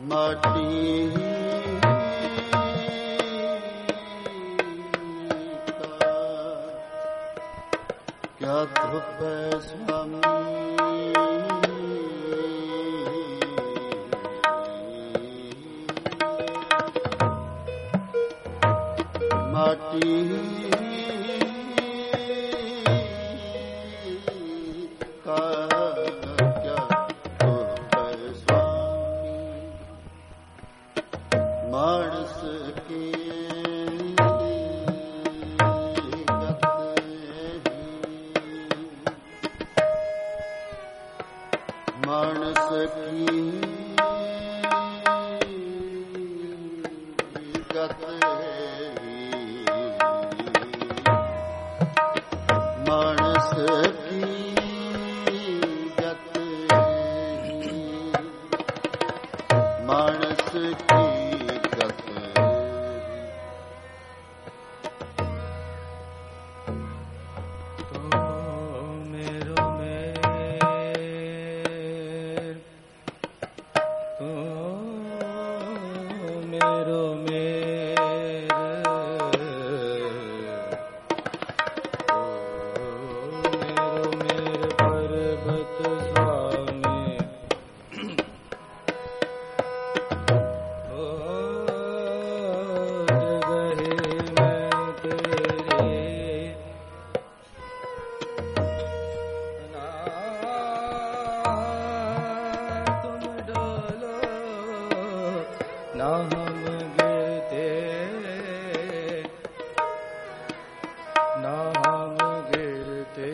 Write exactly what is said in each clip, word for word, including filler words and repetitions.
ਮਾਟੀ ਕਿਆ ਧੁਪੈ ਸੁਆਮੀ ਮਾਟੀ ਕਾ ਕਿਆ ਧੁਪੈ ਸੁਆਮੀ ਮਾਨਸ ਕੀ ਮਾਨਸ ਕੀ ਗਤ ਮਾਨਸ ਕੀ ਗਤ ਮਾਨਸ ਕੀ ਗਤ ਨਾ ਹਮ ਗਿਰਤੇ ਨਾ ਹਮ ਗਿਰਤੇ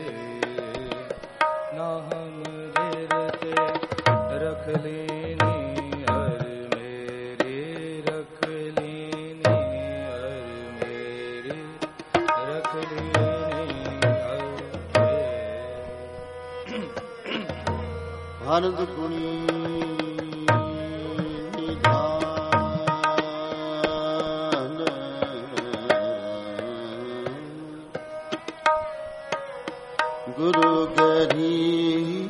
ਨਾ ਹਮ ਗਿਰਤੇ ਰਖ ਲੈਨੀ ਹਰ ਮੇਰੀ ਰਖ ਲੈਨੀ ਹਰ ਮੇਰੀ ਰਖ ਲੈਨੀ ਹਰ ਮੇਰੀ ਆਨੰਦ ਗੁਣੀ ਗੁਰੂ ਗਰੀ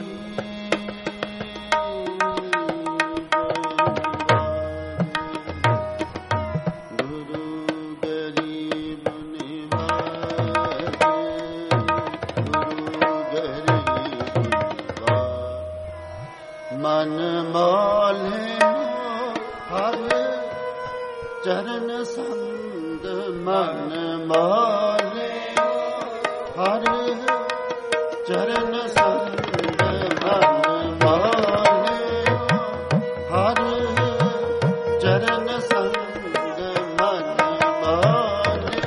ਗੁਰੂ ਗਰੀਬ ਨਿਵਾਜ ਗੁਰੂ ਗਰੀਬ ਮਨ ਮੋਲੇ ਹਰ ਚਰਨ ਸੰਗ ਮਨ ਮੋਲੇ ਹਰ ਚਰਨ ਸੰਗ ਮਨ ਮਾਨੇ ਹਰ ਚਰਨ ਸੰਗ ਮਨ ਮਾਨੇ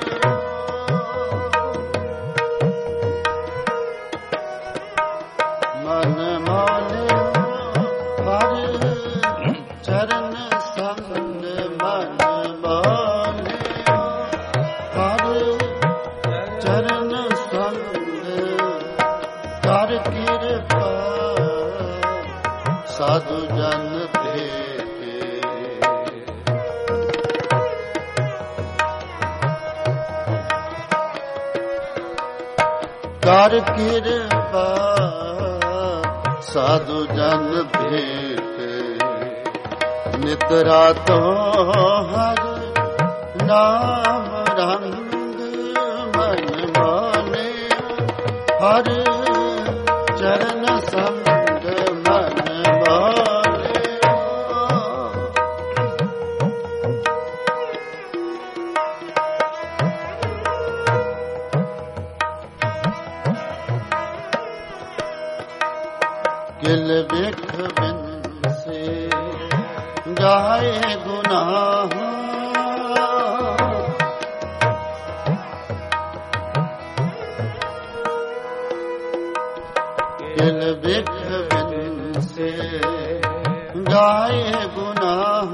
ਮਨ ਮਾਨੇ ਹਰ ਚਰਨ ਸੰਗ ਮਨ ਮਾਨੇ ਹਰ ਚਰਨ ਸੰਗ ਕਰ ਕਿਰਪਾ ਸਾਧੂ ਜਨ ਭੇਟੇ ਕਰ ਕਿਰਪਾ ਸਾਧੂ ਜਨ ਭੇਟੇ ਨਿਤ ਰਾਤੋਂ ਹਰ ਨਾਮ ਰੰਗ ਮਨ ਮਾਨੇ ਹਰ ਚਰਨ ਸੰਗ ਮਨ ਮਾਨੇ ਕਿਲ ਵੇਖ ਬਿਨਸੇ ਗਾਏ ਗੁਨਾਹ ਕਿਲ ਵੇਖ ਬਿਨਸੇ ਗਾਏ ਗੁਨਾਹ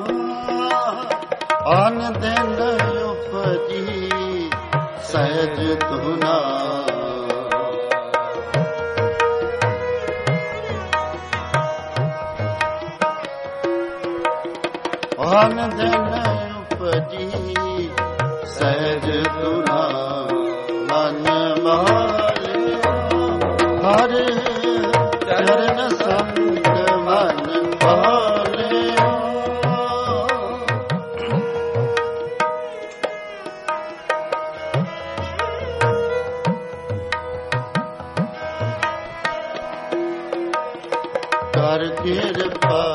ਅਨ ਦਿਨ ਉਪਜੀ ਸਹਿਜ ਧੁਨਾ ਅਨ ਦਿਨ ਉਪਜੀ ਸਹਿਜ ਧੁਨਾ ਮਨ ਮਾਲੇ ਹਰ ਚਰਨ ਸੰਗ ਮਨ ਮਾਲੇ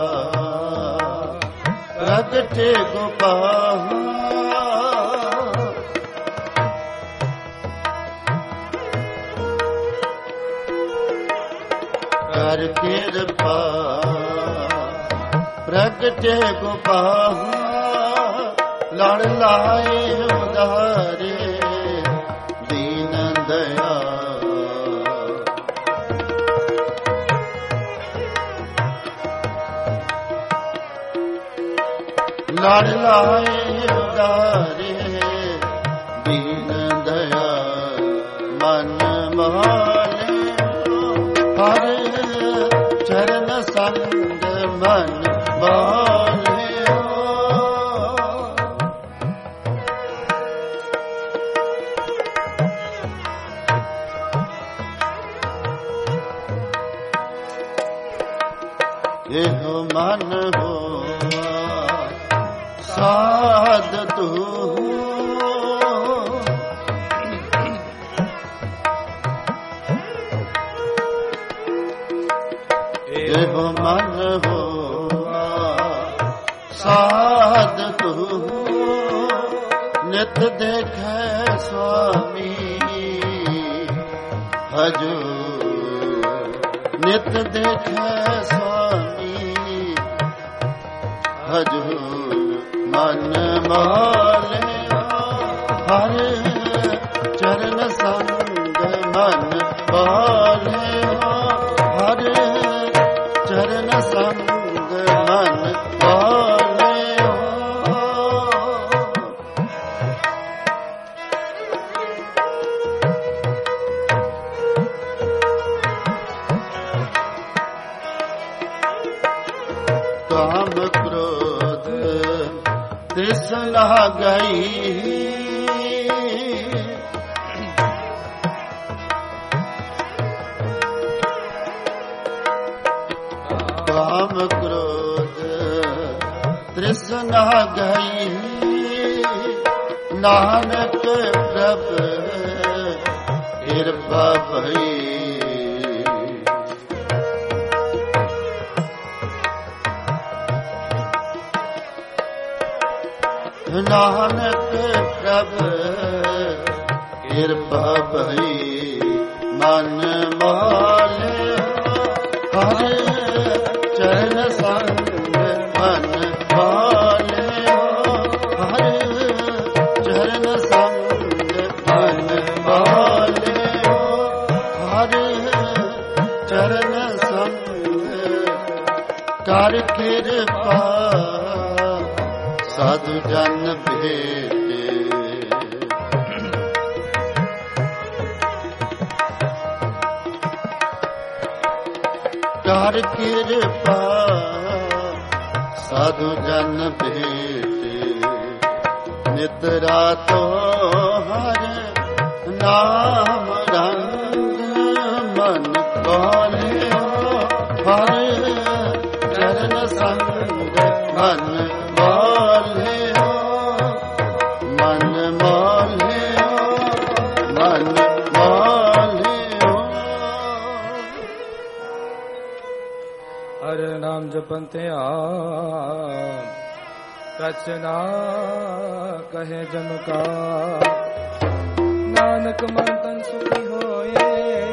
ਪ੍ਰਗਟੇ ਗੋਪਾਲ ਕਰ ਕਿਰਪਾ ਪ੍ਰਗਟੇ ਗੋਪਾਲ ਲੜ ਲਾਏ ਉਦਾਰੇ ਦੀਨ ਦਇਆ ਲੜ ਲਾਏ ਉਦਾਰੇ ਦੀਨ ਦਇਆ ਮਨ ਮਾਲੇ ਹਰ ਚਰਨ ਸੰਗ ਮਨ ਮਾਲੇ ਇਹੋ ਮਨ ਹੋਆ ਸਾਧ ਤੂੰ ਇਹੋ ਮਨ ਹੋਆ ਸਾਧ ਤੂੰ ਨਿਤ ਦੇਖੈ ਸੁਆਮੀ ਹਜੂਰ ਨਿਤ ਦੇਖੈ ਸੁਆਮੀ ਹਜੂਰ ਮਨ ਮਾਲਿਆ ਹਰ ਚਰਨ ਸੰਗ ਮਨ ਮਾਲਿਆ ਹਰ ਚਰਨ ਸੰਗ ਮਨ ਮਾਲਿਆ ਕਾਮ ਕ੍ਰੋਧ ਤ੍ਰਿਸ਼ਨਾ ਗਈ ਕਾਮ ਕ੍ਰੋਧ ਤ੍ਰਿਸ਼ਨਾ ਗਈ ਨਾਨਕ ਪ੍ਰਭ ਕਿਰਪਾ ਭਈ ਨਾਨਕ ਪ੍ਰਭ ਕਿਰਪਾ ਭਈ ਮਨ ਮਾਲਿਆ ਹਰ ਚਰਨ ਸੰਗ ਮਨ ਮਾਲਿਆ ਹਰ ਚਰਨ ਸੰਗ ਮਨ ਮਾਲਿਆ ਹਰ ਚਰਨ ਸੰਗ ਕਰ ਕਿਰਪਾ ਸਾਧੂ ਜਨ ਭੇਟੇ ਕਰ ਕਿਰਪਾ ਸਾਧੂ ਜਨ ਭੇਟੇ ਨਿਤ ਰਾਤੋ ਹਰ ਨਾਮ ਰੰਗ ਮਨ ਕੋਲਿਓ ਹਰ ਚਰਨ ਸੰਗ ਮਨ ਮਾਲਿਓ ਮਨ ਮਾਲਿਓ ਮਨ ਮਾਲਿਓ ਹਰਿ ਨਾਮ ਜਪੰਤੇ ਆ ਕਛ ਨਾ ਕਹੇ ਜਮ ਕਾ ਨਾਨਕ ਮਨ ਤਨ ਸੁਖੀ ਹੋਏ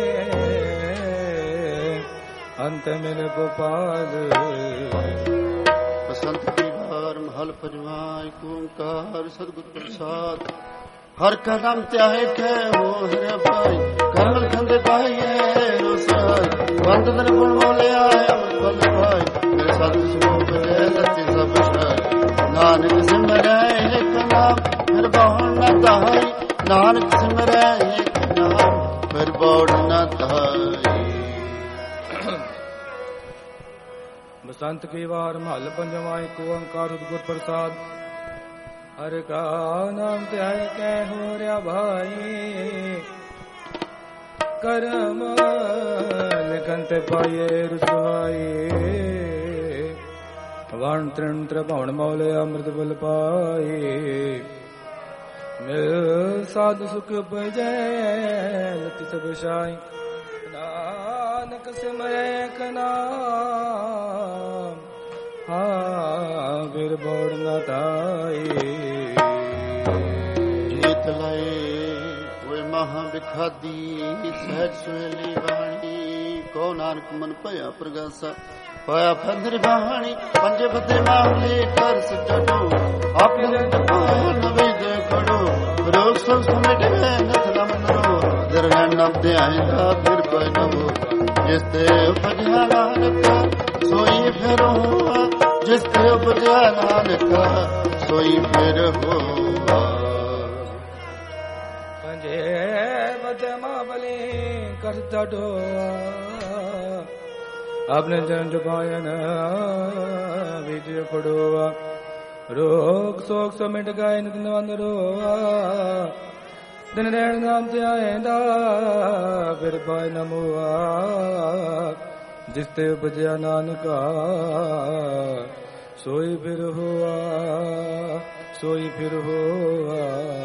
ਅੰਤ ਮਿਲ ਗੋਪਾਲ ਬਸੰਤ ਕੀ ਵਾਰ ਮਹਲ ਪੰਜਵਾਂ ਏਕ ਓੰਕਾਰ ਸਤਿਗੁਰ ਪ੍ਰਸਾਦ ਹਰ ਕਦਮ ਧਿਆਏ ਕੈ ਹੋ ਹਰਿ ਭਾਈ ਕਰਮਲ ਖੰਦੇ ਪਾਈਏ ਰੋਸਾਈ ਬੰਦ ਦਰ ਗੁਣ ਬੋਲਿਆ ਅਮਰ ਬਲ ਭਾਈ ਮੇਰੇ ਸਤ ਸੁਖ ਬਜੈ ਲੱਤੀ ਸਭ ਸ਼ਾਈ ਨਾਨਕ ਸਿਮਰੈ ਏਕ ਨਾਮ ਫਿਰ ਬਹੁਣ ਨ ਧਾਈ ਨਾਨਕ ਸਿਮਰੈ ਏਕ ਨਾਮ ਫਿਰ ਬਹੁਣ ਨ ਧਾਈ ਬਸੰਤ ਕੀ ਵਾਰ ਮਹਲ ਪੰਜਵਾਂ ਏਕ ਓੰਕਾਰ ਸਤਿਗੁਰ ਪ੍ਰਸਾਦ ਹਰਿ ਕਾ ਨਾਮ ਧਿਆਏ ਕੈ ਹੋ ਰਿਆ ਭਾਈ ਕਰਮ ਲਿਖਨ ਤੇ ਪਾਈਏ ਰਸਵਾਈ ਵਣ ਤ੍ਰਿਣ ਤ੍ਰਿਭੁਵਨ ਮੌਲੇ ਅੰਮ੍ਰਿਤ ਬਲ ਪਾਈ ਮਿਲ ਸਾਧ ਸੁਖ ਭਜੈ ਲਤਿ ਸਭ ਸ਼ਾਈ ਨਾਨਕ ਸਿਮਰੈ ਏਕ ਨਾਮ हाँ फिर बोड़ न ताई जीत लाए वे महा बिखादी सहज सुहेली वाणी को नानक मन पया प्रगासा पाया फंदर बाणी पंजे बदे मामले कर सटो अपने नवे दे खड़ो रोग सब समेट गए नथ नम नरो दरन नब दे आएगा फिर कोई न हो जिसते उपजा नानक सोई फिर हुआ जिसते उपजा नानक सोई फिर हुआ पंजे बदे मामले कर सटो अपने जन जुबायन विजय पड़ोवा रोग शोक समिट गए निधन रोवा दिन रैन नाम ते आएंदा फिर पाए नमुआ जिसते उपजया नानका सोई फिर हुआ सोई फिर हुआ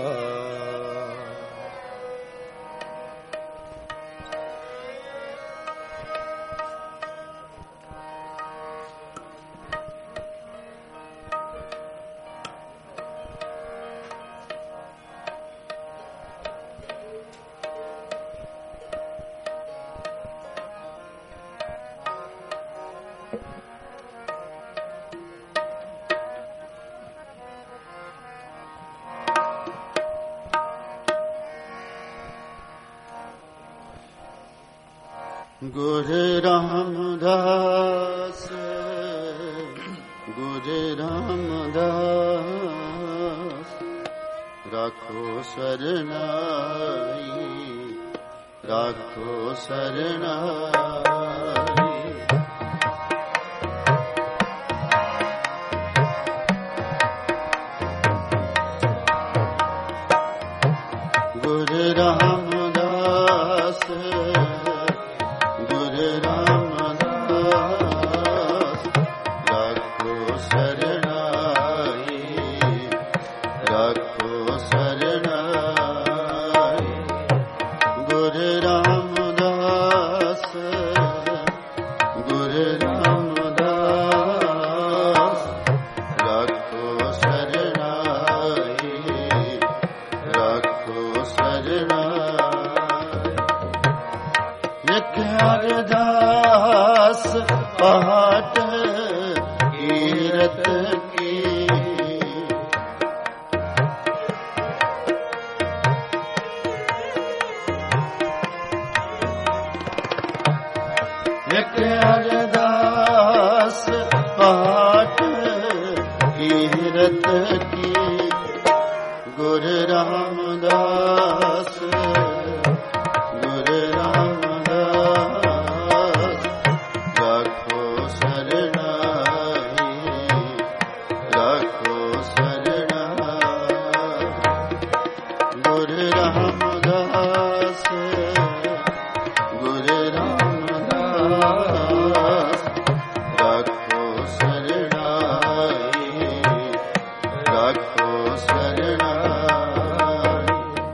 गुरु रामदास गुरु रामदास राखो शरणाई राखो शरणाई गुरु रामदास पहाट कीरत की एक अरदास पहाट कीरत की गुरु रामदास गुरु रामदास राखो शरणाई राखो शरणाई गुरु रामदास गुरु रामदास राखो शरणाई राखो शरणाई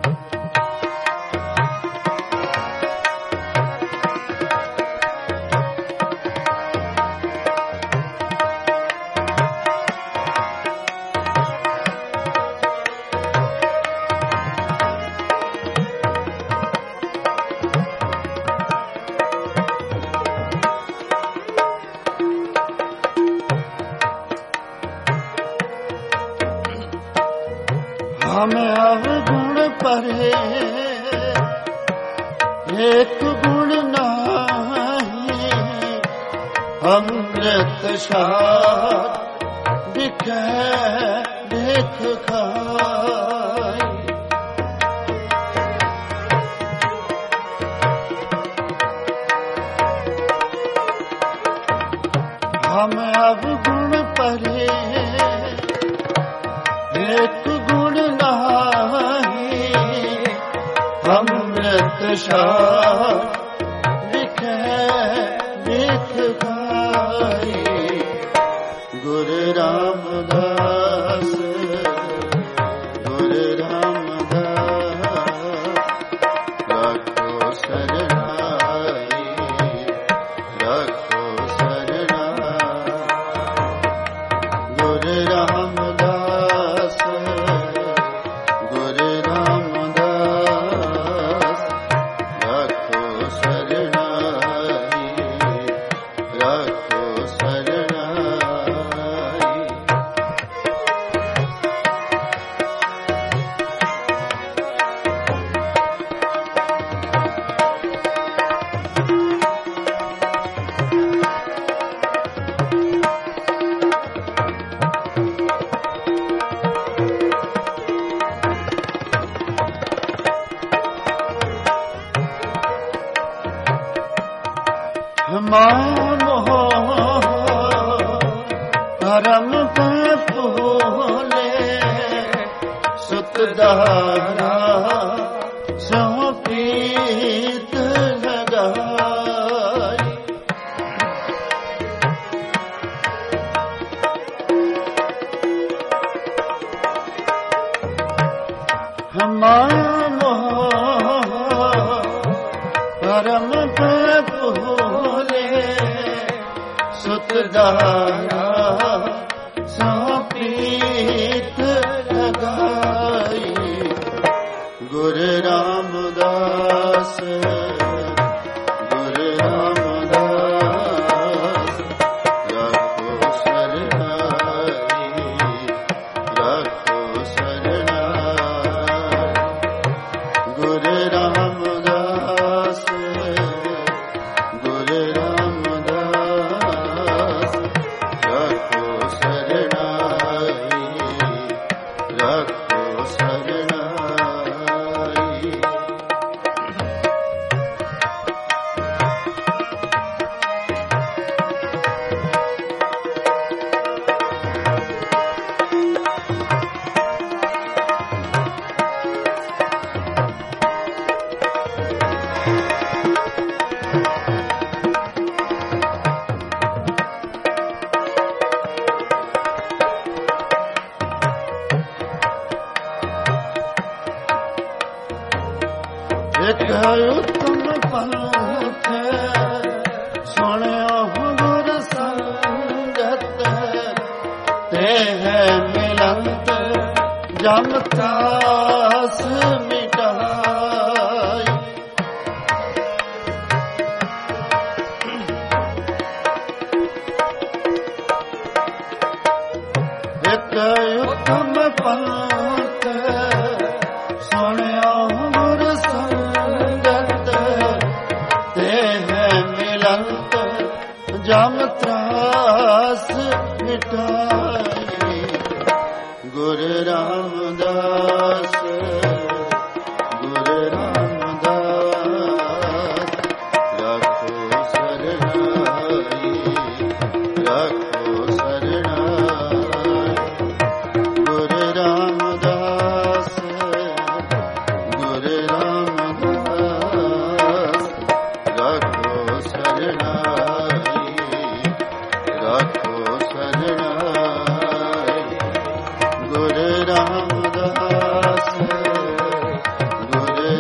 हमें अवगुण परे एक गुण नाही अमृत सार दिखे देख खाई हमें अवगुण परे एक गुण नाही अमृत सार दिखे देख खाई गुरु रामदास गुरु रामदास राखो शरणाई राखो शरणाई धर्म पे भोले सुत दारा सो प्रीत लगाई। हमारो धर्म पे भोले सुत दारा सो प्रीत लगाई। गुरु रामदास गुरु रामदास रखो शरणाई रखो शरणाई। गुरु रामदास गुरु रामदास रखो शरणाई रखो शरणाई। एक उत्तम पंथ सुनो गुर संगत ते है मिलंत जम त्रास मिटाई। एक उत्तम पंथ सुनो गुर जम त्रास मिटाई। गुरु रामदास गुरु रामदास रखो शरणाई रखो शरणाई। गुरु रामदास गुरु रामदास रखो शरणाई रखो शरणाई। गुरु रामदास गुरु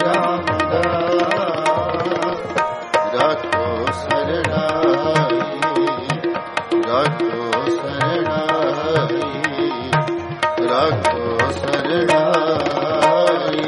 रामदास रखो शरणाई रखो शरणाई रखो शरणाई।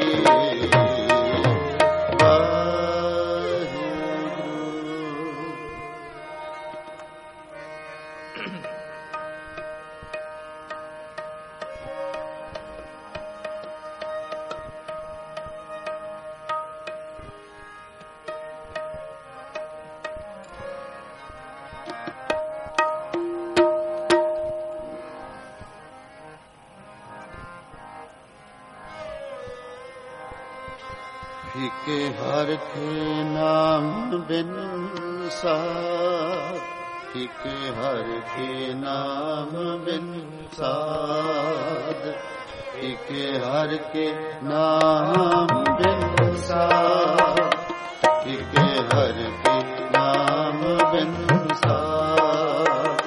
फीके हर के नाम बिन साध फीके हर के नाम बिन साध फीके हर के नाम बिन साध फीके हर के नाम बिन साध।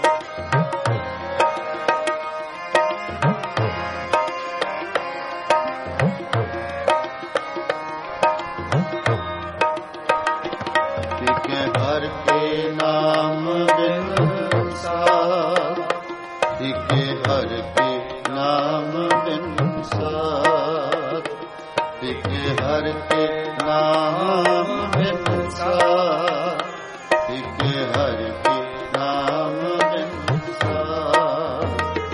हर के नाम बिन साध फीके हर के नाम बिन साध फीके हर के नाम बिन साध फीके हर के नाम बिन साध।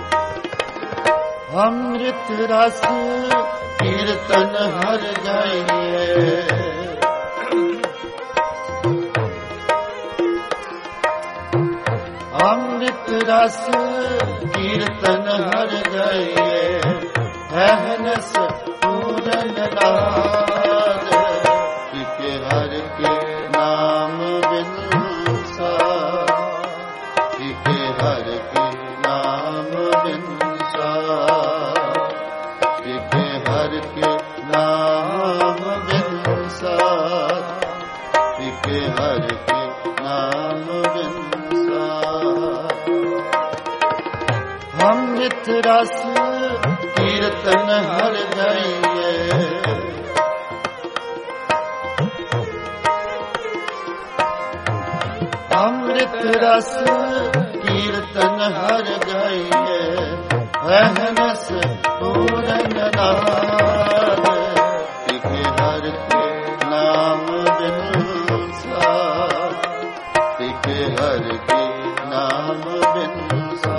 अमृत रस कीर्तन हर गाइए अमृत रस कीर्तन हर गए हनस पूरन नाद फीके हर के नाम बिन साध फीके हर के नाम ਅੰਮ੍ਰਿਤ ਰਸ ਕੀਰਤਨ ਹਰ ਗਾਈਏ। ਅੰਮ੍ਰਿਤ ਰਸ ਕੀਰਤਨ ਹਰ ਗਾਈਏ। ਅਹਨਸ ਪੂਰਨ ਨਾਦ ਤਿਖੇ ਹਰ ਕੇ ਨਾਮ ਬਿਨਸਾ। ਤਿਖੇ ਹਰ ਕੇ ਨਾਮ ਬਿਨਸਾ।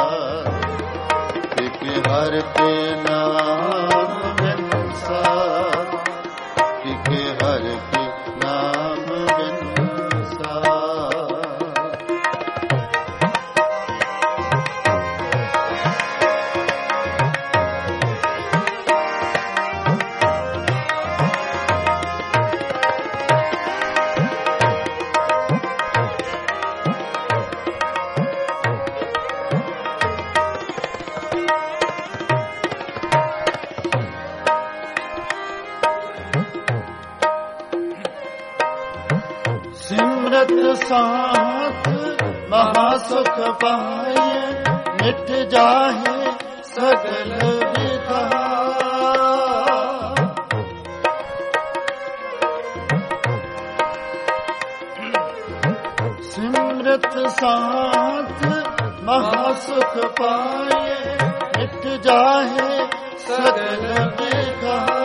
ਤਿਖੇ ਹਰ ਕੇ ਨਾਮ ਬਿਨਸਾ। ਤਿਖੇ ਹਰ ਕੇ ਨਾਮ ਬਿਨਸਾ। ਸਿਮਰਤ ਸਾਥ ਮਹਾ ਸੁਖ ਪਾਏ। ਮਿਟ ਜਾਹੇ ਸਗਲ ਵਿਕਾਰ। ਸਿਮਰਤ ਸਾਥ ਮਹਾ ਸੁਖ ਪਾਏ। ਮਿਟ ਜਾਹੇ ਸਗਲ ਵਿਕਾਰ।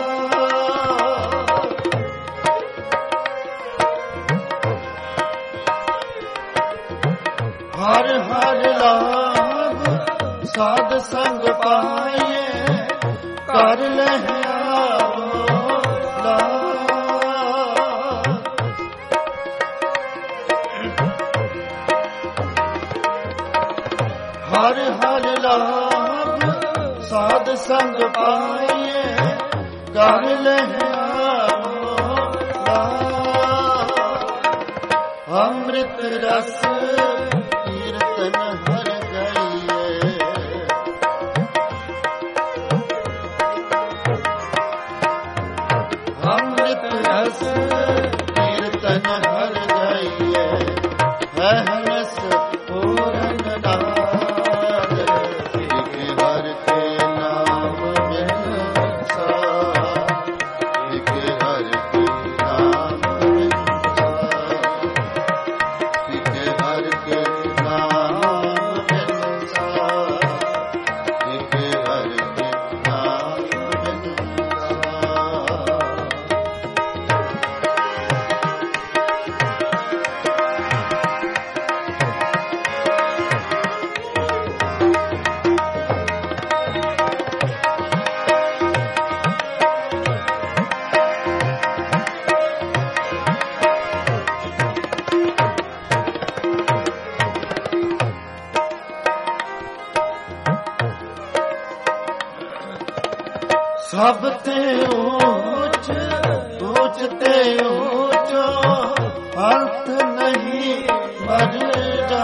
ਹਰ ਹਰ ਲਾਭ ਸਾਧ ਸੰਗ ਪਾਏ। ਕਰ ਲਹਿਆਓ ਲਾਭ। ਹਰ ਹਰ ਲਾਭ ਸਾਧ ਸੰਗ ਪਾਏ। ਕਰ ਲਹਿਆਓ ਲਾਭ। ਅੰਮ੍ਰਿਤ ਰਸ ਕੀਰਤਨ ਹਰ ਗਾਈਏ। ਅੰਮ੍ਰਿਤ ਰਸ ਕੀਰਤਨ ਹਰ ਗਾਈਏ। ਅਹਨਸ ਪੂਰਨ ਨਾਦ ਤਿਖੇ ਹਰ ਕੇ ਨਾਮ ਬਿਨਸਾ। ਤਿਖੇ ਹਰ ਕੇ ਨਾਮ ਬਿਨਸਾ। ਤਿਖੇ ਹਰ ਕੇ ਨਾਮ ਬਿਨਸਾ। ਤਿਖੇ ਹਰ ਕੇ ਨਾਮ ਸਭ ਤੇ ਊਚ ਊਚ ਤੇ ਊਚੋ ਅੰਤ ਨਹੀਂ ਮਰ ਜਾ।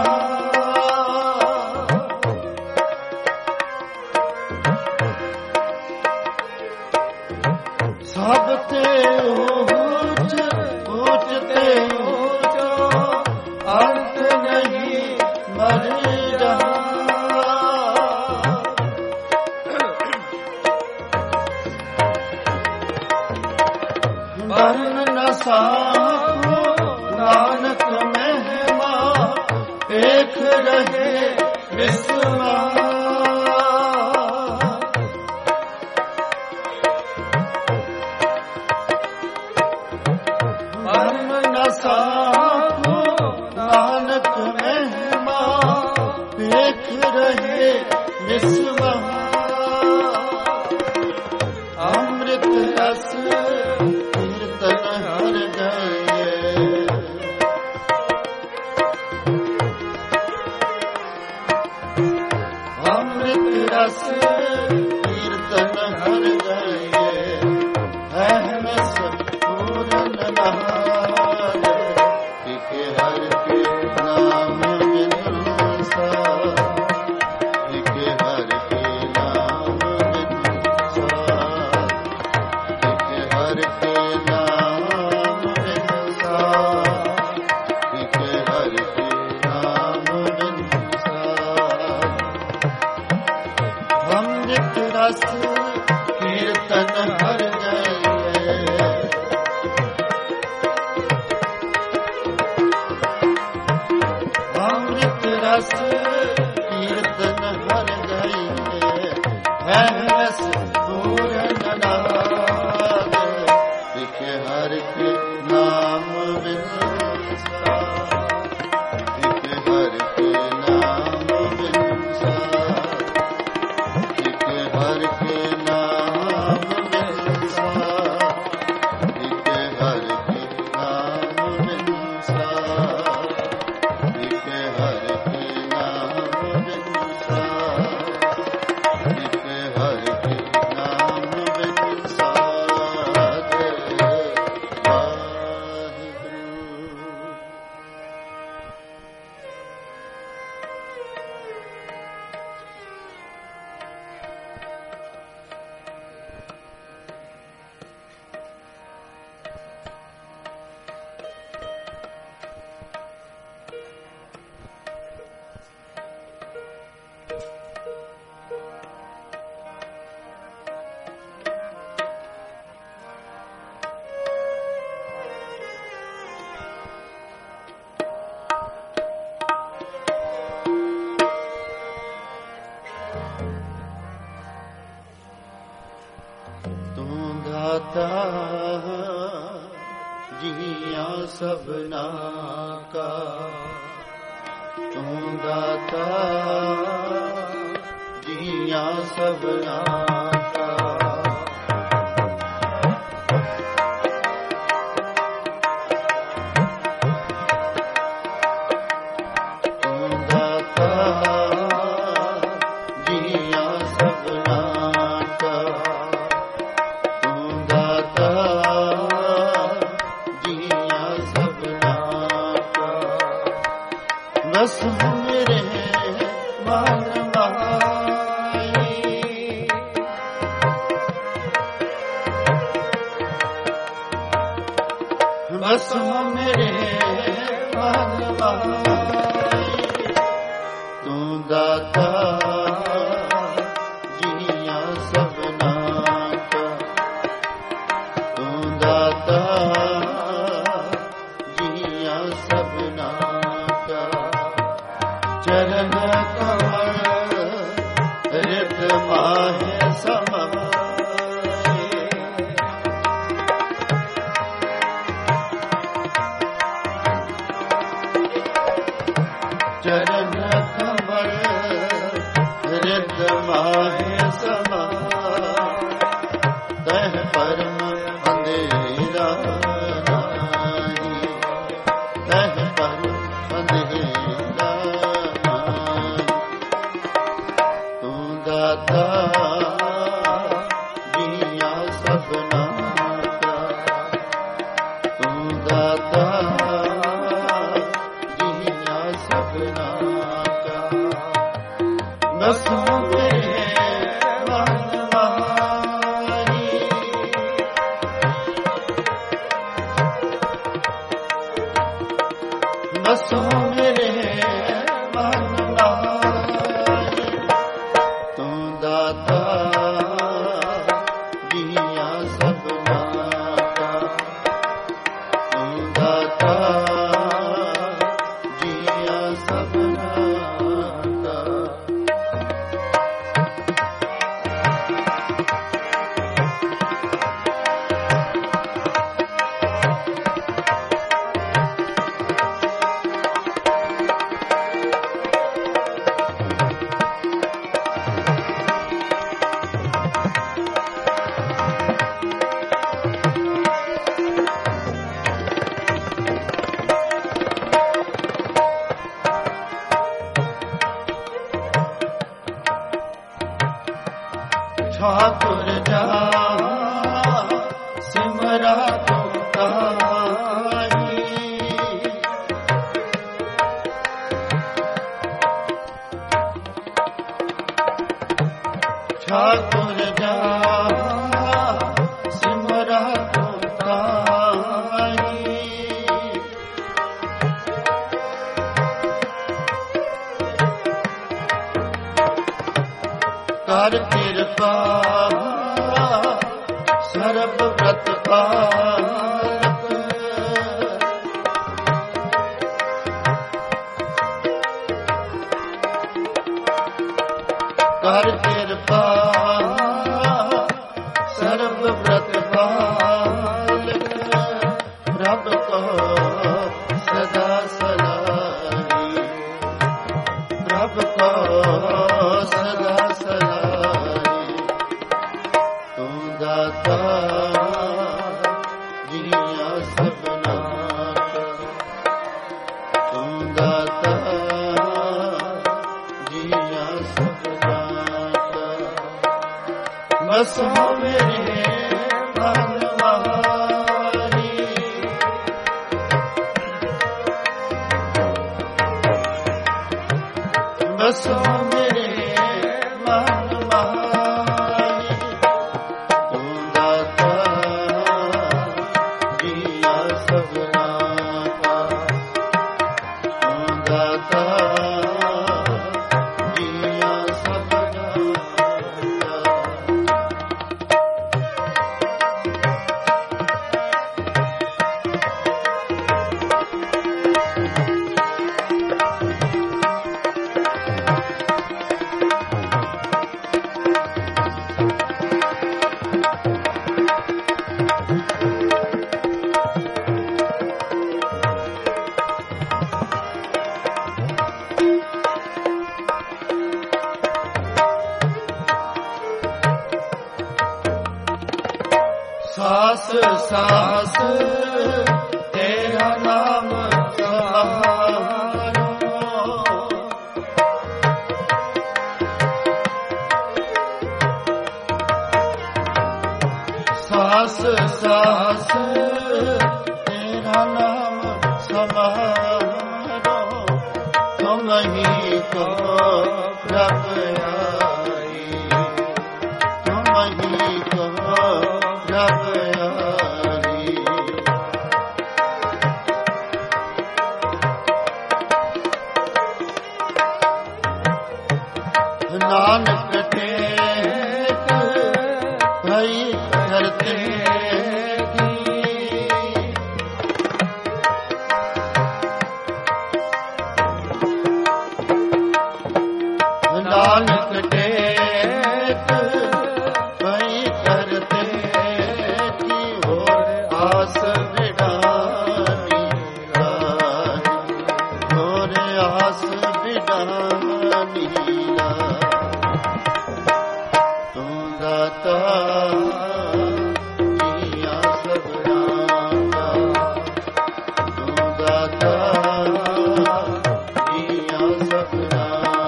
ਸਭ ਤੇ ਊਚ ਊਚ ਤੇ ਊਚੋ ਅੰਤ ਨਹੀਂ ਮਰ ਜਾ। ਬਰਨ ਨ ਸਾਕੋ ਨਾਨਕ ਮਹਿਮਾ। ਏਕ ਰਹੇ ਵਿਸਮਾ। ਬਰਨ ਨ ਸਾਕੋ ਨਾਨਕ ਮਹਿਮਾ। ਏਕ ਰਹੇ ਵਿਸਮਾ। ਅੰਮ੍ਰਿਤ ਰਸ ਕੀਰਤਨ ਹਰ ਗਾਈਏ। ਅੰਮ੍ਰਿਤ ਰਸ ਕੀਰਤਨ ਹਰ ਗਾਈਏ। ਅਹਨਸ ਪੂਰਨ ਨਾਦ ਤਿਖੇ ਹਰ ਕੇ ਨਾਮ ਬਿਨਸਾ। ਤਿਖੇ ਹਰ ਕੇ ਨਾਮ ਬਿਨਸਾ। ਤਿਖੇ ਹਰ ਕੇ ਨਾਮ ਬਿਨਸਾ। ਤਿਖੇ ਹਰ ਕੇ ਨਾਮ ਬਿਨਸਾ। ਰਸ ਕੀਰਤਨ ਹਰ ਗਏ। ਅੰਮ੍ਰਿਤ ਰਸ ਕੀਰਤਨ ਹਰ ਗਏ। ਹੈ ਰਸ ਪੂਰਨ ਨਾਦ ਇਕ ਹਰ ਕੇ ਨਾਮ ਵਿਨਸਾ। ਇਕ ਹਰ ਕੇ ਨਾਮ ਵਿਨਸਾ। ਇਕ ਹਰ ਕੇ ਨਾਮ ਵਿਨਸਾ। ਇਕ ਹਰ ਕੇ ਨਾਮ ਵਿਨਸਾ। ਇਕ ਹਰ ਕੇ ਨਾਮ ਵਿਨਸਾ। ਇਕ ਹਰ ਕੇ ਨਾਮ ਵਿਨਸਾ। ਤੂੰ ਦਾਤਾ ਜੀਆਂ ਸਭਨਾ ਕਾ। ਤੂੰ ਦਾਤਾ ਜੀਆਂ ਸਭਨਾ ਕਾ। ਤੂੰ ਦਾਤਾ ਜੀਆਂ ਸਭਨਾ ਕਾ। ਤੂੰ ਦਾਤਾ ਜੀਆਂ ਸਭਨਾ ਕਾ। ਬਸ ਮੇਰੇ ਮਨ ਮਾਈ। ਬਸ ਮੇਰੇ ਮਨ ਮਾਈ। ਤੂੰ ਦਾਤਾ ਜੀਆਂ ਸਭਨਾ ਕਾ। ਤੂੰ ਦਾਤਾ ਜੀਆਂ ਸਭਨਾ ਕਾ। ਚਰਨ ਕਮਲ ਰਿਤ ਮਾਹੇ ਸਮਾਏ। ਚਰਨ ਕਮਲ ਰਿਤ ਮਾਹੇ ਸਮਾਏ। ਤਹ ਪਰਮ ਅੰਧੇਰਾ ਨਾਹੀ। ਤਹ ਪਰਮ ਅੰਧੇਰਾ ਨਾਹੀ। ਤੂੰ ਦਾਤਾ ਜੀਆਂ ਸਭਨਾ ਕਾ। ਤੂੰ ਦਾਤਾ ਜੀਆਂ ਸਭਨਾ ਕਾ। ਬਸ ਮੇਰੇ ਮਨ ਮਾਹੀ। ਬਸ ਮੇਰੇ ਮਨ ਮਾਹੀ। ਤੂੰ ਦਾਤਾ ਜੀਆਂ ਸਭਨਾ ਕਾ। ਤੂੰ ਦਾਤਾ ਜੀਆਂ ਸਭਨਾ ਕਾ। ਠਾਕੁਰ ਜਾ ਸਿਮਰਾ ਤੂੰ ਤਾਹੀ। ਠਾਕੁਰ ਜਾ ਸਿਮਰਾ ਤੂੰ ਤਾਹੀ। ਕਰ ਕਿਰਪਾ ਸਰਬ ਬ੍ਰਤ ਪਾਲਕ ਕਰ ਕਿਰਪਾ ਸਰਬ ਬ੍ਰਤ ਪਾਲਕ ਰੱਬ ਕੋ ਸਦਾ ਸਲਾਹੀ ਰੱਬ ਕੋ ਸਦਾ ਸਲਾਹੀ ਤੂੰ ਦਾਤਾ ਜੀਆਂ ਸਭਨਾ ਤੂੰ ਦਾਤਾ ਜੀਆਂ ਸਭਨਾ ਬਸ ਮੇਰੇ ਮਨ ਮਾਰੀ ਬਸ ਮੇਰੇ ਮਨ ਮਾਰੀ ਤੂੰ ਦਾਤਾ ਜੀਆਂ ਸਭਨਾ ਤੂੰ ਦਾਤਾ ਜੀਆਂ ਸਭਨਾ ਸਾਸ ਸਾਸ ਤੇਰਾ ਨਾਮ ਸਹਾਰੋ ਸਾਸ ਸਾਸ ਤੇਰਾ ਨਾਮ ਸਹਾਰੋ ਤੁਮ ਹੀ ਕੋ ਪ੍ਰਭ ਆਈ ਤੁਮ ਹੀ ਕੋ ਪ੍ਰਭ ਨਾਨਕ ਟੇਕ ਭਈ ਕਰਤੇ ਨਾਨਕ ਟੇਕ ਭਈ ਕਰਤੇ ਕੀ ਹੋਰ ਆਸ ਵਿਡਾਨੀ ਹੋਰ ਆਸ ਵਿਡਾਨੀ ਤੂੰ ਦਾਤਾ ਜੀਆਂ ਸਭਨਾ ਤੂੰ ਦਾਤਾ ਜੀਆਂ ਸਭਨਾ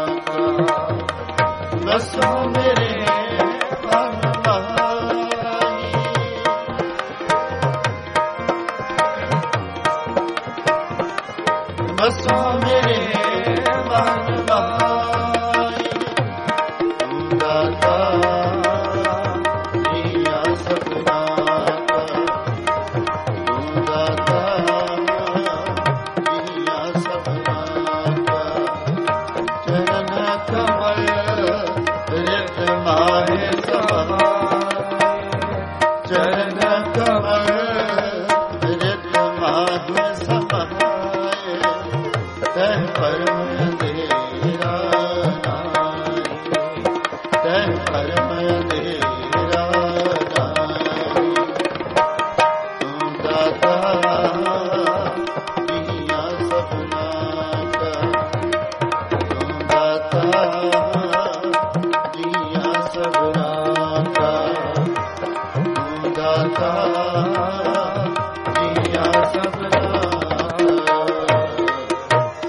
ਬਸ ਮੇਰੇ ਮਨ ਮਾਰੀ ਬਸ ਮੇਰੇ ਮਨ ਮਾਰੀ ਤੂੰ ਦਾਤਾ ਜੀਆਂ ਸਭਨਾ ਤੂੰ ਦਾਤਾ ਜੀਆਂ ਸਭਨਾ ਚਰਨ ਕਮਲ ਰਿਤ ਮਾਹੇ ਸਮਾਏ ਚਰਨ ਕਮਲ ਰਿਤ ਮਾਹੇ ਸਮਾਏ ਤਹਿ ਪਰਮ ਦੇਰਾ ਨਾਈ ਤਹਿ ਪਰਮ ਦੇਰਾ ਨਾਈ ਤੂੰ ਦਾਤਾ ਜੀਆਂ ਸਭਨਾ ਤੂੰ ਦਾਤਾ ਜੀਆਂ ਸਭਨਾ ਤੂੰ ਦਾਤਾ ਜੀਆਂ ਸਭਨਾ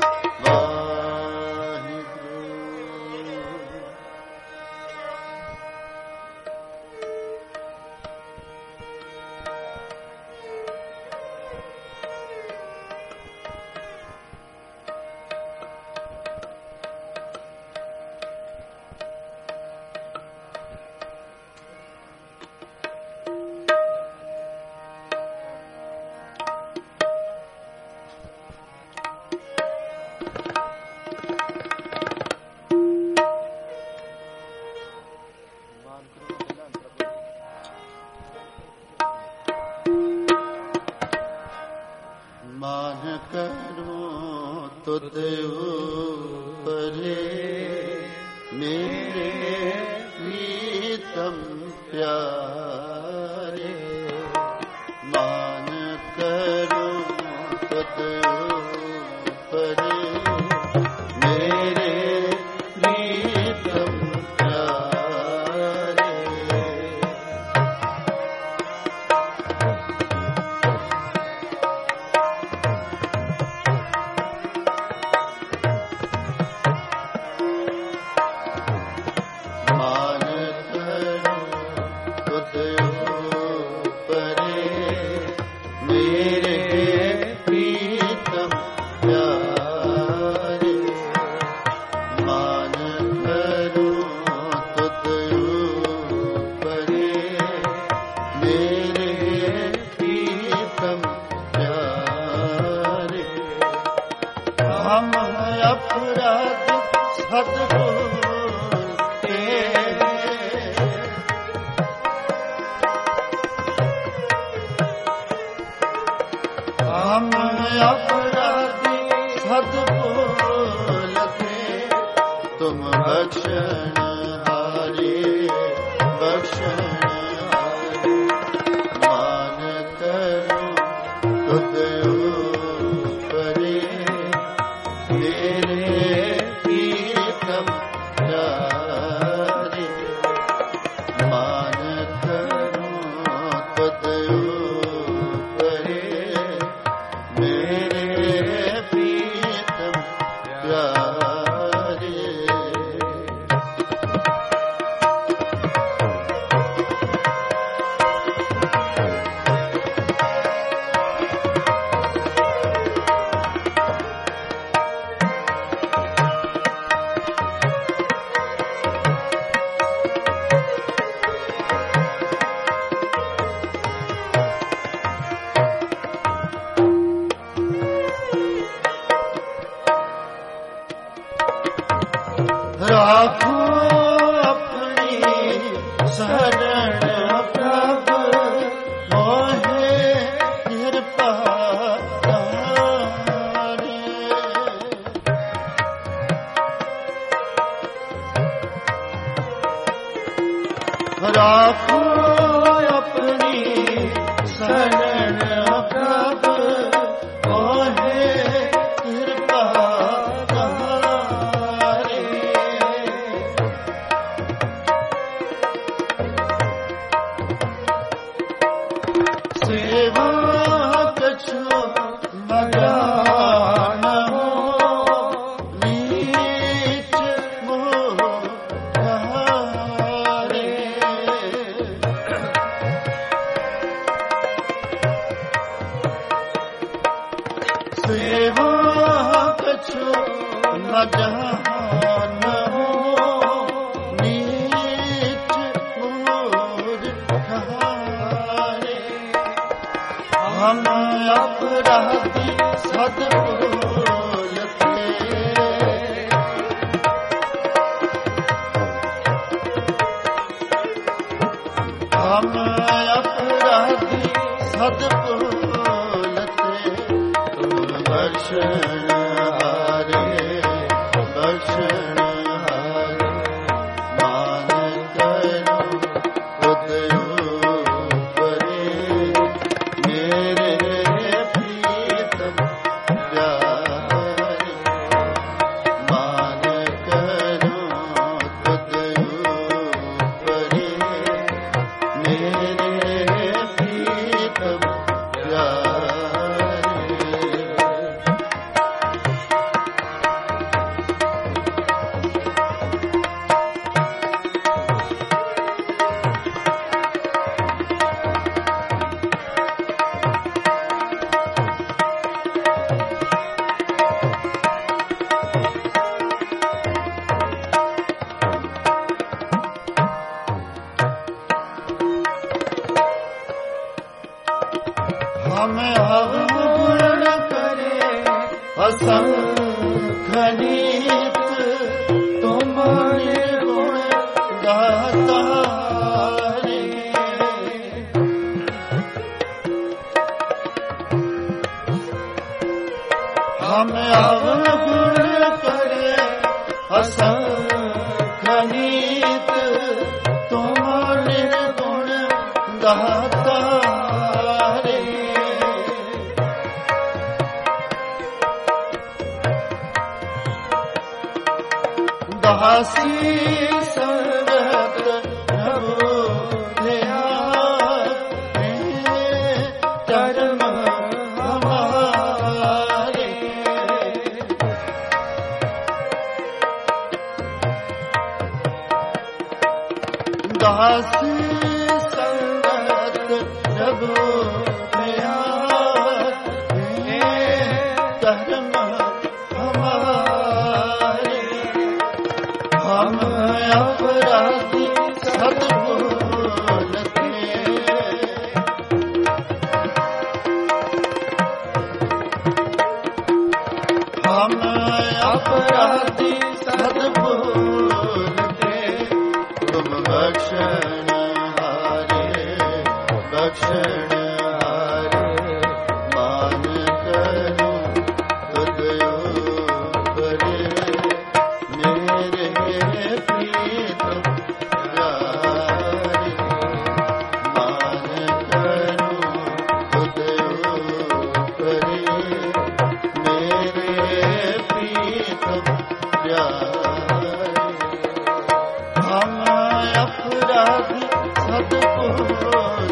ਵਾਹਿਗੁਰੂ प्रीतम प्यारे मान करो तुद परे मेरे प्रीतम प्यारे मान करो तुद परे मेरे प्रीतम प्यारे मान करो तुद परे मेरे प्रीतम प्यारे हम अपराध सद्गुण तेरे हम अपराधी सद्गुण थे तुम बख्शन हारे बख्शन हारे मान करो तुद परे मेरे प्रीतम प्यारे मान करो तुद परे मेरे प्रीतम प्यारे राखो अपनी शरण प्रभु मोहे कृपा तारे राखो अपनी शरण प्रभु मोहे कृपा तारे सेवा कछु मगान हो नीच मोह हारे सेवा कछु मगान हो नीच मोह हारे हम अपराधी सद्गुण थे हम अपराधी सद्गुण थे तुम बख्शन हारे बख्शन हारे मान करो तुद परे मेरे प्रीतम प्यारे मान करो तुद परे मेरे प्रीतम प्यारे हमें अवगुण करे असंख्यात तुम्हारे गुण गाता रे हमें अवगुण करे असंख्यात ਦਾਤਾ ਰੇ ਦਾਸੀ ਸਰਬਤ ਪ੍ਰਭੂ ਲਿਆ ਕਰਮ ਹਮਾਰੇ ਦਾਸੀ ਸਰਬਤ ਪ੍ਰਭੂ ਲਿਆ ਕਰਮ ਹਮਾਰੇ ਹਮ ਅਪਰਾਧੀ ਸਤਿਗੁਰ ਹਮ ਅਪਰਾਧੀ ਸਤਿਗੁਰ ਤੁਮ ਬਖਸ਼ਣ ਹਾਰੇ ਬਖਸ਼ਣ ਹਾਰੇ ਮਾਨ ਕਰੋ ਤੁਧ ਉਪਰੇ ਮੇਰੇ ਪ੍ਰੀਤਮ ਪਿਆਰੇ ਮਾਨ ਕਰੋ ਤੁਧ ਉਪਰੇ ਮੇਰੇ ਪ੍ਰੀਤਮ ਪਿਆਰੇ ਹਮ ਅਪਰਾਧੀ ਸਤਿਗੁਰ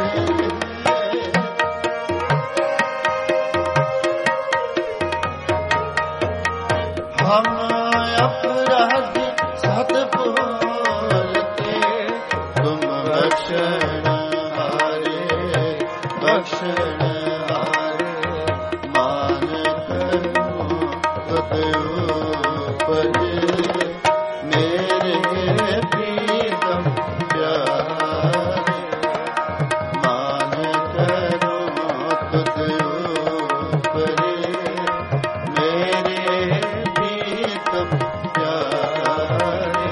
ਹਮ ਅਪਰਾਧੀ ਸਤਿਗੁਰ ਤੇ ਤੁਮ ਬਖਸ਼ਣ ਹਾਰੇ ਬਖਸ਼ਣ ਹਾਰੇ ਮਾਨ ਕਰੋ ਤੁਧ ਉਪਰੇ ਮੇਰੇ ਪ੍ਰੀਤਮ ਪਿਆਰੇ ਮਾਨ ਕਰੋ ਤੁਧ ਉਪਰੇ ਮੇਰੇ ਪ੍ਰੀਤਮ ਪਿਆਰੇ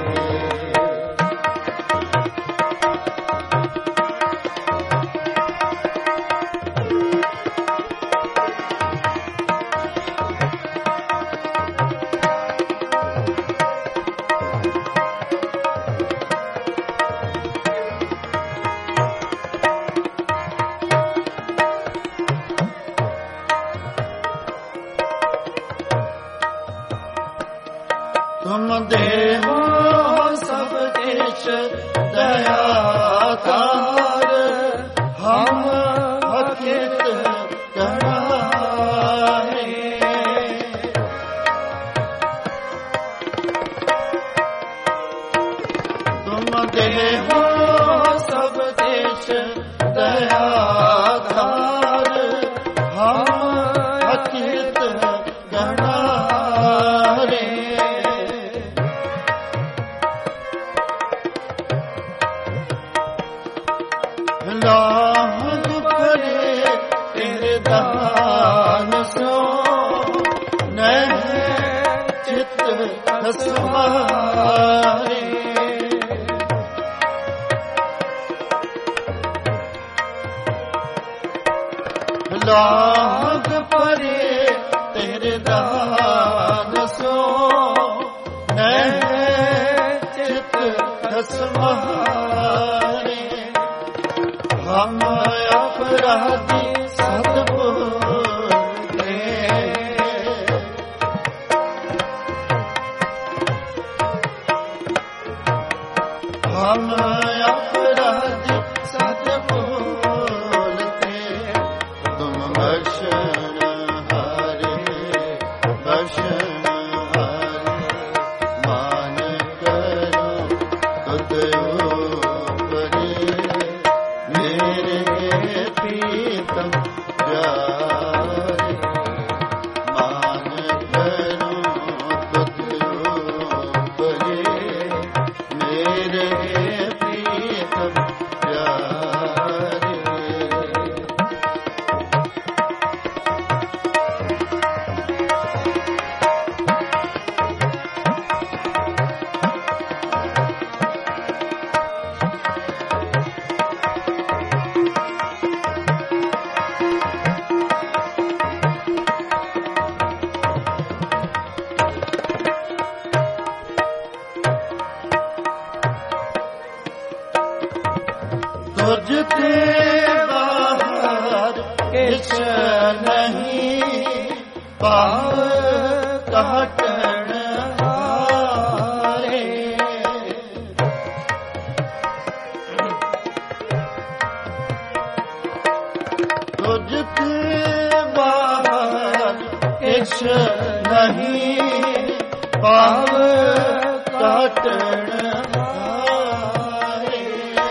ਤੁਮ ਦੇਵੋ ਸਭ ਦੇਸ਼ ਦਇਆ ਤਾਰ ਹਮ ਅਕਿਤ ਕਰਾਰੇ ਤੁਮ ਦੇਵੋ ਸਭ ਦੇਸ਼ ਦਇਆ ਤਾਰ ਹਮ ਅਕਿਤ ਕਰਾਰੇ ਲਾਗ ਭਰੇ ਤੇਰੇ ਦਾਨ ਸੋ ਨਹਿ ਚਿਤ ਹਸਮਾਰੇ ਲਾਗ ਭਰੇ ਤੇਰੇ ਦਾਨ ਸੋ ਨਹਿ ਚਿਤ ਹਸਮਾਰੇ ਹਮ ਅਪਰਾਧੀ ਸਤਿਗੁਰ ਤੇ ਹਮ ਅਪਰਾਧੀ ਸਤਿਗੁਰ ਤੇ ਤੁਮ ਬਖਸ਼ਣ ਹਾਰੇ ਬਖਸ਼ਣ ਹਾਰੇ ਮਾਨ ਕਰੋ ਤੁਧ ਉਪਰੇ ਮੇਰੇ ਪ੍ਰੀਤਮ ਪਿਆਰੇ ਮਾਨ ਕਰੋ ਤੁਧ ਉਪਰੇ ਮੇਰੇ ਪ੍ਰੀਤਮ ਪਿਆਰੇ तुझते बाहर किछ नहीं पाव काटण हारे। तुझते बाहर किछ नहीं पाव काटण हारे।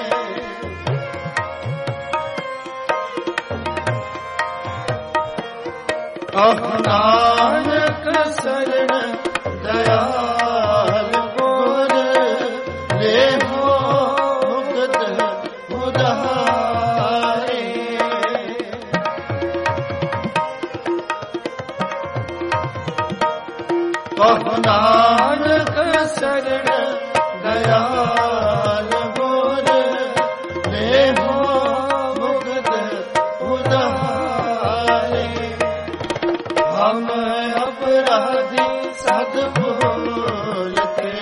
नानक शरण दयाल गुर लेहो मुक्त उधारे। नानक शरण दयाल गुर लेहो मुक्त उधारे। हम अपराधी सद भूलते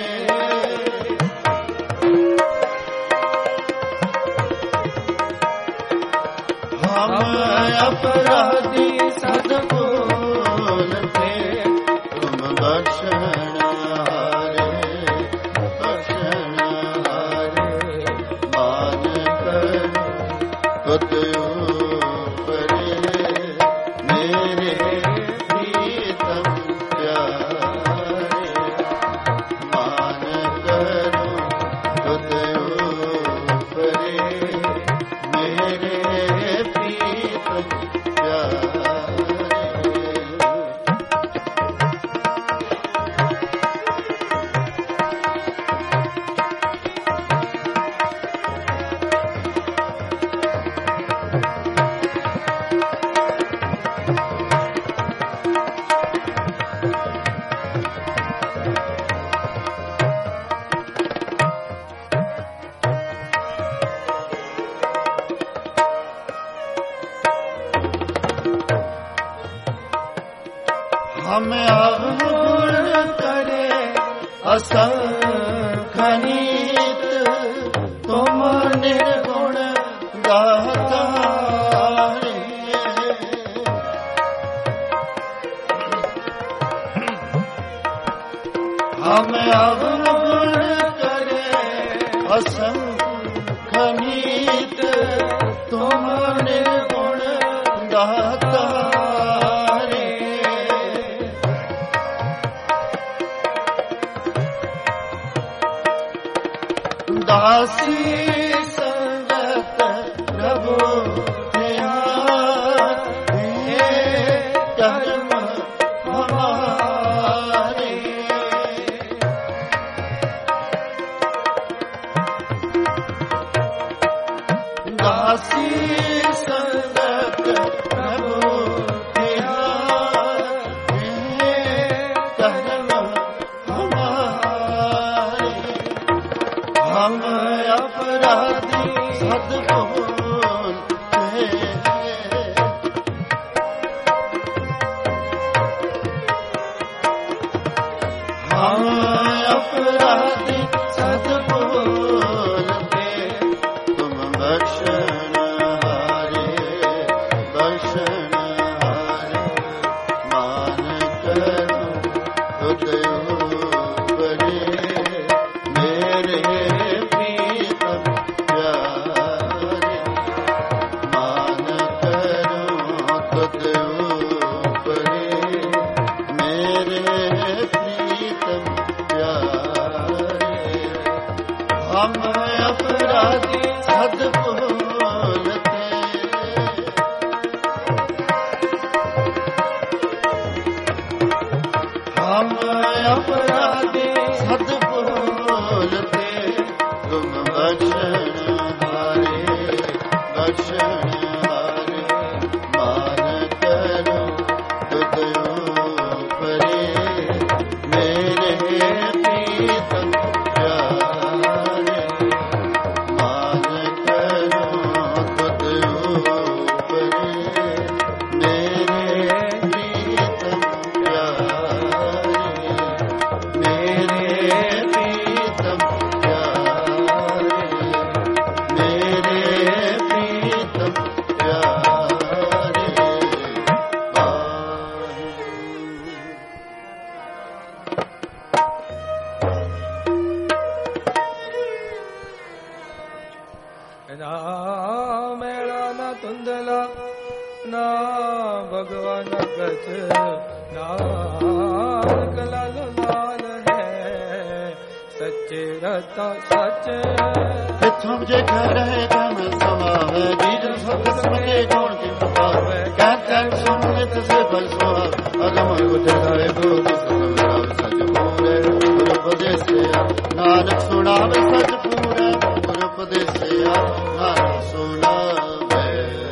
हम अपराधी सद भूलते तुम बख्शण हारे बख्शण हारे। मान कर तुझ ऊपरे मेरे प्रीतम प्यारे। मान करो तुझ ऊपरे मेरे प्रीतम प्यारे। हमें अवगुण करे असंखनीत तुम निर्गुण दातारे। हमें अवगुण करे असंखनीत तुम निर्गुण दातारे। दासी संगत प्रभु हे कर्म हमारे। दासी संगत प्रभु हे कर्म हमारे। हम अपराधी सद भूलते हम अपराधी सद भूलते तुम बख्शण हारे बख्शण हारे। मान करो तुझ ऊपरे मेरे प्रीतम प्यारे। मान करो तुझ ऊपरे मेरे प्रीतम प्यारे। हम अपराधी सद भूलते हम अपराधी सद भूलते तुम बख्शण हारे बख्शण हारे। मान करो तुझ ऊपरे मेरे प्रीतम प्यारे। मान करो तुझ ऊपरे मेरे प्रीतम प्यारे मेरे प्रीतम प्यारे। ਨਾ ਮੇਲਾ ਨਾ ਤੁੰਦਲਾ ਨਾ ਭਗਵਾਨ ਕਛ ਨਾਨਕ ਲਾਲ ਲਾਲ ਹੈ ਸੱਚੇ ਰਤਾ ਸੱਚ ਕਿਥੋਂ ਜੇ ਕਹਿ ਰਹੇ ਕਮ ਸਮਾਵੇ ਜੀਜ ਸਤ ਸਮਝੇ ਕੌਣ ਕੀ ਪਾਵੇ ਕਹਿ ਕਹਿ ਸੁਣੇ ਤਸੇ ਬਰਸਵਾ ਅਗਮ ਗੁਜਰਾਏ ਗੋਤ ਸਤਿ ਸੱਚ ਪੂਰੇ ਗੁਰ ਉਪਦੇਸਿਆ ਨਾਨਕ ਸੁਣਾਵੇ ਸੱਚ ਪੂਰੇ ਗੁਰ ਉਪਦੇਸਿਆ ਨਾਨਕ ਸੁਣਾਵੇ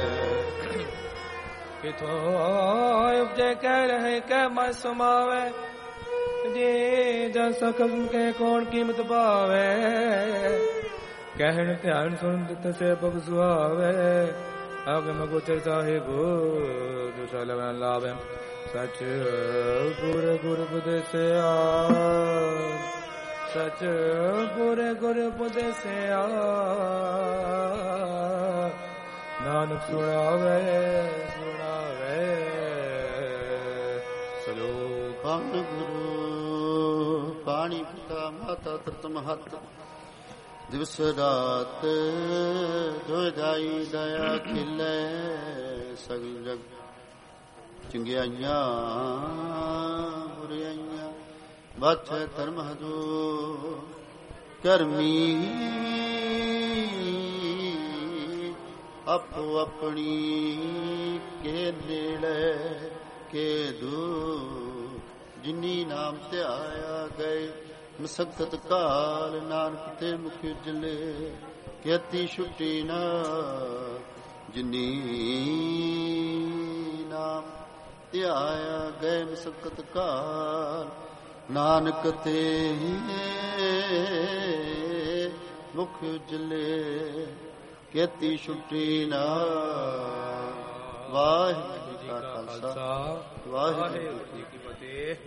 ਕਿਥੋਂ ਉਪਜੇ ਕਹਿ ਰਹੇ ਕਹਿ ਮਨ ਸਮਾਵੇ ਜੇ ਜਨ ਸਕਮ ਕੇ ਕੌਣ ਕੀਮਤ ਪਾਵੇ ਕਹਿਣ ਧਿਆਨ ਸੁਣ ਤਸੇ ਬਬ ਸੁਹਾਵੇ ਆਗਮ ਗੋਚਰ ਸਾਹਿਬ ਦੁਸਾ ਲਵਨ ਲਾਵੇ ਸਚ ਗੁਰ ਗੁਰ ਉਪਦੇਸਿਆ ਸਚ ਗੁਰ ਗੁਰ ਉਪਦੇਸਿਆ ਨਾਨਕ ਸੁਣਾਵੇ ਸੁਣਾਵੇ ਸਲੋਕ ਪਵਨ ਗੁਰੂ ਪਾਣੀ ਪਿਤਾ ਮਾਤਾ ਤਤ ਮਹਤ ਦਿਵਸ ਰਾਤ ਜੋ ਜਾਈ ਦਇਆ ਖਿਲੇ ਸਗਲ ਜਗ ਚੰਗਿਆਈਆਂ ਬੁਰਾਈਆਂ ਬਾਛੈ ਧਰਮ ਹਜੂ ਕਰਮੀ ਆਪੋ ਆਪਣੀ ਕੇ ਨੇੜੇ ਕੇ ਦੂਰ ਜਿਨੀ ਨਾਮ ਧਿਆਇਆ ਗਏ ਮਸਕਤ ਕਾਲ ਨਾਨਕ ਤੇ ਮੁਖ ਉਜਲੇ ਕੇਤੀ ਛੁੱਟੀ ਨਾ ਜਿਨੀ ਨਾਮ ਧਿਆਇਆ ਗਏ ਮਸਕਤ ਕਾਲ ਨਾਨਕ ਤੇ ਮੁਖ ਉਜਲੇ ਕੇਤੀ ਛੁੱਟੀ ਨਾ ਵਾਹਿਗੁਰੂ ਜੀ ਕਾ ਖਾਲਸਾ ਵਾਹਿਗੁਰੂ ਜੀ ਕੀ ਫਤਿਹ।